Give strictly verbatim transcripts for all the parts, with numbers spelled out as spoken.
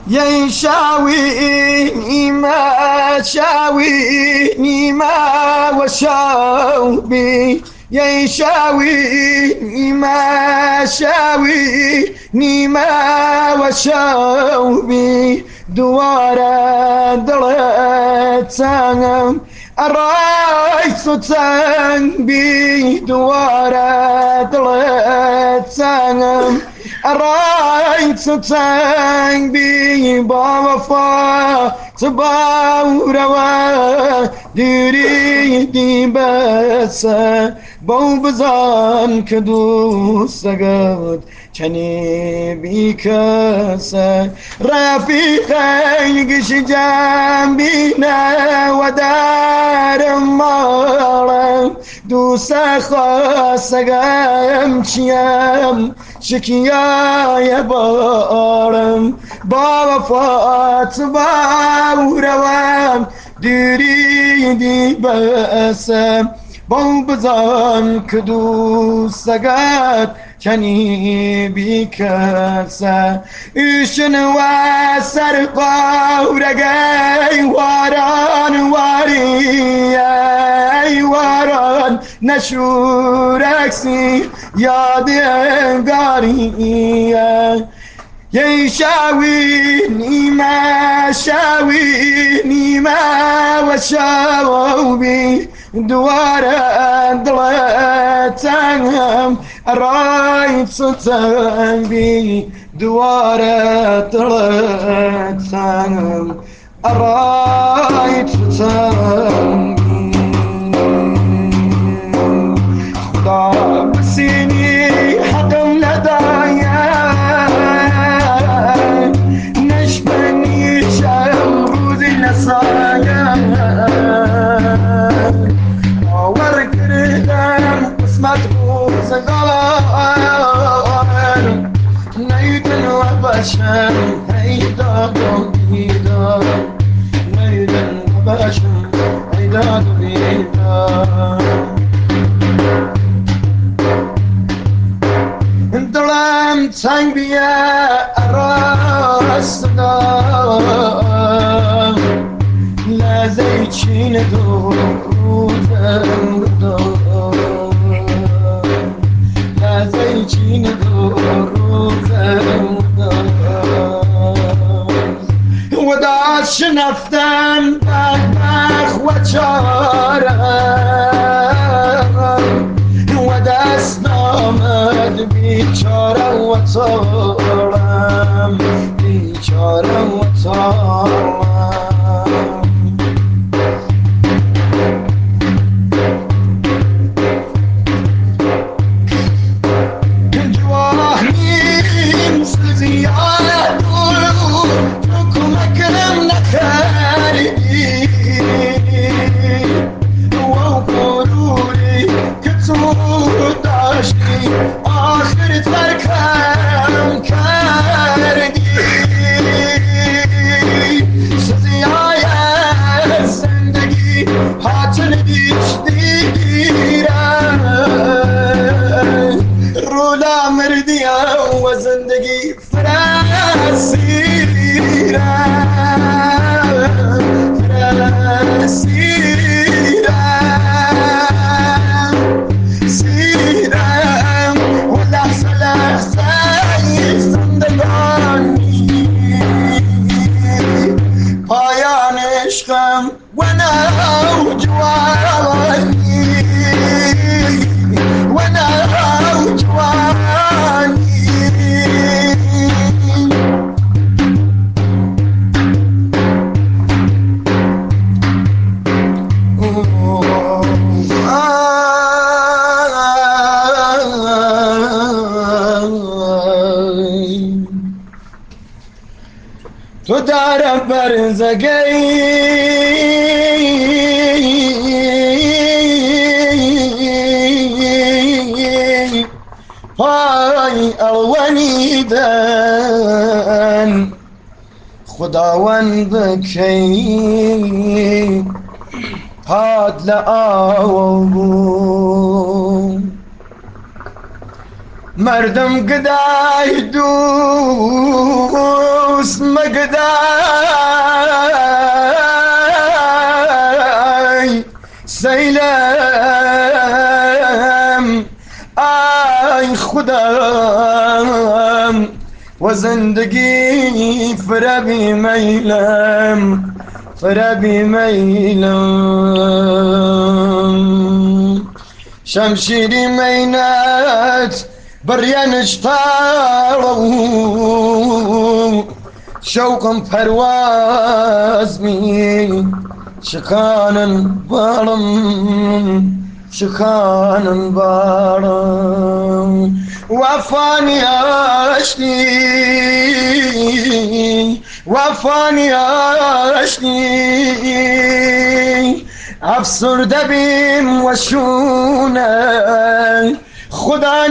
يشاويني ما شاويني ما وشوبي يشاويني ما شاويني ما وشوبي دوارا دلت سنم الرئيس تنبي دوارا دلت سنم الرئيس تنبي بوفا تباوروا دريدي بس بو بزان كدو سقط كني بيكسا رفيقي قش جنبينا ودار مارم دوسا خاصقم چيام شكيا يبارم بوفات باورم دريدي بس بو بزان كدو سقط كني بكسا إشن واسر قورقاي واران واري واران نشوركسي يا دنقاري يشاويني ما شاويني ما وشاوبي دوارا دلتهم الرايت ستنبي دوارا دلتهم الرايت ستنبي خدا بسيني حقم لدايا نشبني شمروذي لسايا ورقردم اسمت بوزغال نيدن وبشر هيدا دوبيدا نيدن وبشر هيدا دوبيدا دلم تنگ بیا راسنا لازی چین دورودم لازی چین دورودم وداع شنفتم بخ و چارم ودست نامد بیچاره و تارم بیچاره و تارم جواهیم سلزیاد تو کمکم نکردی و غروری که تو داشتی آخر ترکم کردی سزیای زندگی حاصل بیش دیگیرم رولا مردیم و زندگی فرسیرم فرسیرم سیرم و لحظه لحظه زندگانی پایان عشقم و نوجوانی و نوجوانی تو در برزگی پای الونیدن خداوند کی پاد لآوون مردم قدای دوست مقدای سیلم آی خودم و زندگی فربی میلم فربی میلم شمشیری مینت بريانش طارو شوقم پرواز می شکانن بارم شکانن بارم وفانی عشقی وفانی عشقی افسرده بیم و شونه خدا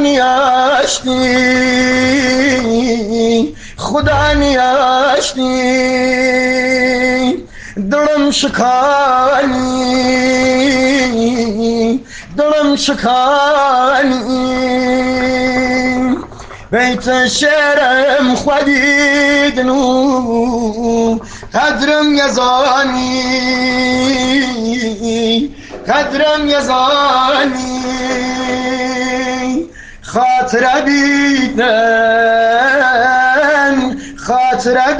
نیاشتی خدا نیاشتی دلم شکانی دلم شکانی بیت شعرم خودیدنو قدرم یزانی قدرم یزانی خاطر بیدن خاطر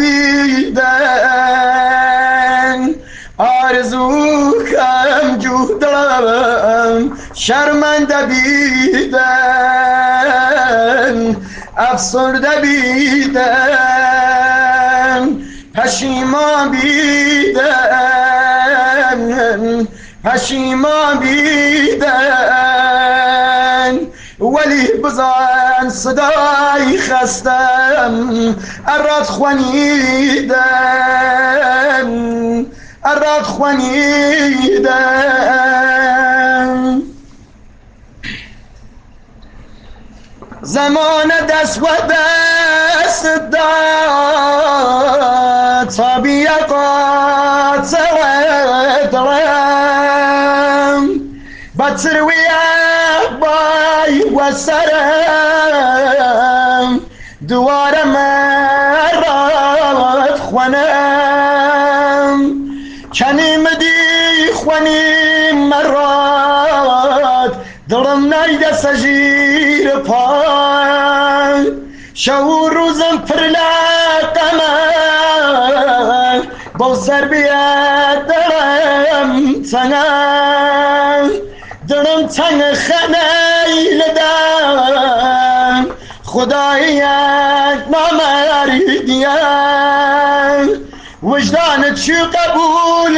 بیدن آرزو کم جودم شرمنده بیدن افسرده بیدن پشیمان بیدن پشیمان بیدن ولی بزن صدای خستم اراد خوانیدن اراد خوانیدن زمان دست و دست داد طبیعت درم بطرویه بای و سرم دوار مرات خوانم کنیم دی خوانیم مرات دلم نیده سجیر پای شو روزم پر لقمه با سر بیاد دلم تنم دلم تنگ خنیل دم خدایت نامردیم وجدان چی قبول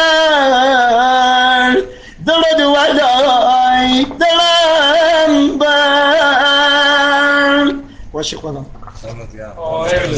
کرد دل دولای دلم بر واشی خودم